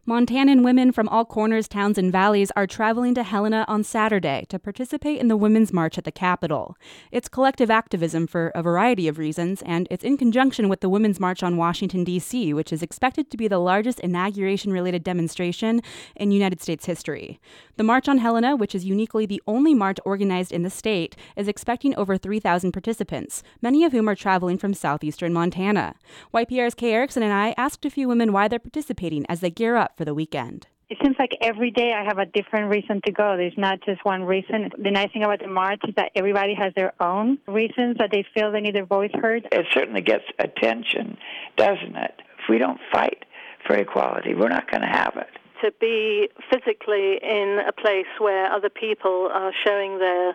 Montanan women from all corners, towns, and valleys are traveling to Helena on Saturday to participate in the Women's March at the Capitol. It's collective activism for a variety of reasons, and it's in conjunction with the Women's March on Washington, D.C., which is expected to be the largest inauguration-related demonstration in United States history. The March on Helena, which is uniquely the only march organized in the state, is expecting over 3,000 participants, many of whom are traveling from southeastern Montana. YPR's Kay Erickson and I asked a few women why they're participating as they gear up for the weekend. It seems like every day I have a different reason to go. There's not just one reason. The nice thing about the march is that everybody has their own reasons that they feel they need their voice heard. It certainly gets attention, doesn't it? If we don't fight for equality, we're not going to have it. To be physically in a place where other people are showing their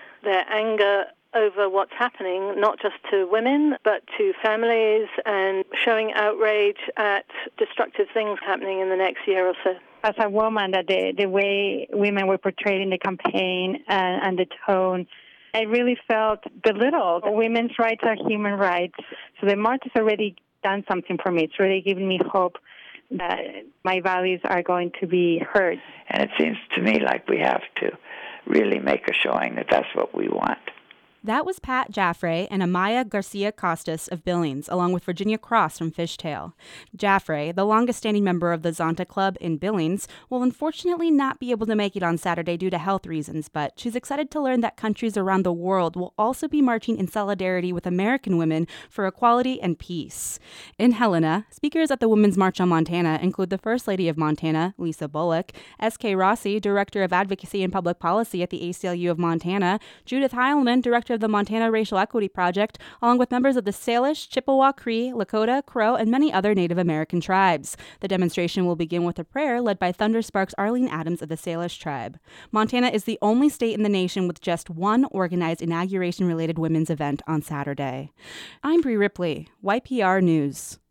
anger over what's happening, not just to women, but to families, and showing outrage at destructive things happening in the next year or so. As a woman, that the way women were portrayed in the campaign and the tone, I really felt belittled. Women's rights are human rights. So the march has already done something for me. It's really given me hope that my values are going to be heard. And it seems to me like we have to really make a showing that that's what we want. That was Pat Jaffray and Amaya Garcia Costas of Billings, along with Virginia Cross from Fishtail. Jaffray, the longest-standing member of the Zonta Club in Billings, will unfortunately not be able to make it on Saturday due to health reasons, but she's excited to learn that countries around the world will also be marching in solidarity with American women for equality and peace. In Helena, speakers at the Women's March on Montana include the First Lady of Montana, Lisa Bullock, S.K. Rossi, Director of Advocacy and Public Policy at the ACLU of Montana, Judith Heilman, Director of the Montana Racial Equity Project, along with members of the Salish, Chippewa, Cree, Lakota, Crow, and many other Native American tribes. The demonstration will begin with a prayer led by Thunder Sparks Arlene Adams of the Salish tribe. Montana is the only state in the nation with just one organized inauguration-related women's event on Saturday. I'm Bree Ripley, YPR News.